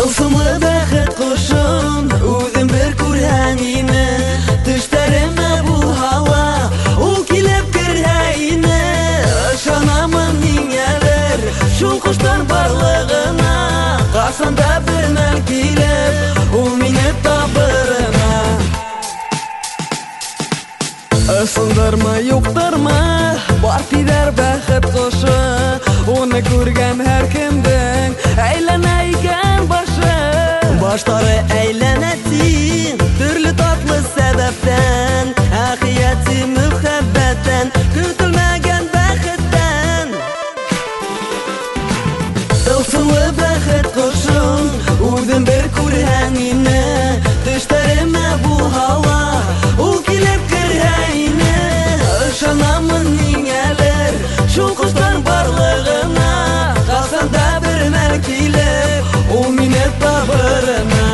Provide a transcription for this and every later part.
Tılsımlı bәхет құшын, өзім бір көрәңіні. Түштәріме бұл хала, ол келіп кірәйіні. Шанамын еңелер, шул құштар барлығына. Қасанда бір мәл келіп, ол мені табырына. Ысылдырма, юқтырма, бар тидер бәхет құшы. Оны көргәм һәр кемдің, әйләнә икән башы. Баштары әйләнәтин, түрлі татлы сәбәптән. Әхияти мөхәббәттән, көтілмәгән бәхеттән. Тылсымлы бәхет құшын, үзем бір күрәңіні. Төштәремә бұл һава, ул килеп керәйіні. Ышанамын еңәлер, шул құштар барлығына. Қасанда бір мәл килеп, ул мине табырына.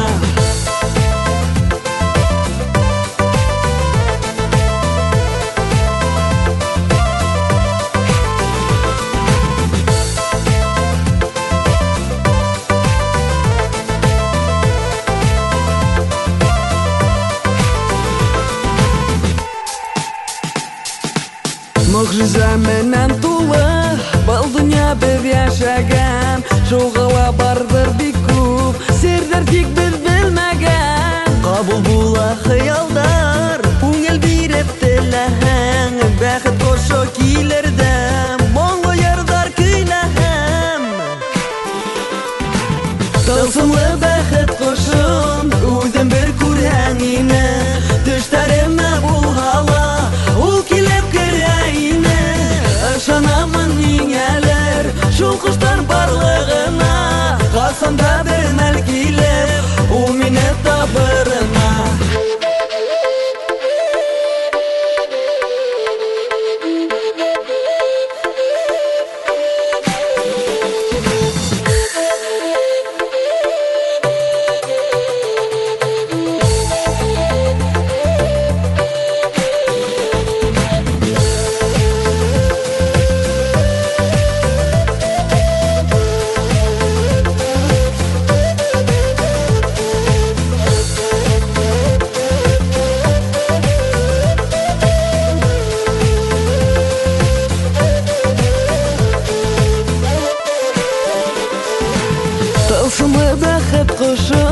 Мөгъжизә менән тулы, был дөнья без яшәгән. Шугыла бардыр бик күп, сердер тик без белмәгән. Кабул була хыялдар, күңел биреп теләһәң. Бәхет кошы килердә, моңлы йырдар көйләһәм. Тылсымлы бәхет кошын, үзем бер күрәңине. Төштәремә бул һава, ул килеп керәйине. Ышанамын еңәлер, шул құштар барлығына. Қасанда бір мәл килеп, ул мине табырына. Тылсымлы бәхет құшы,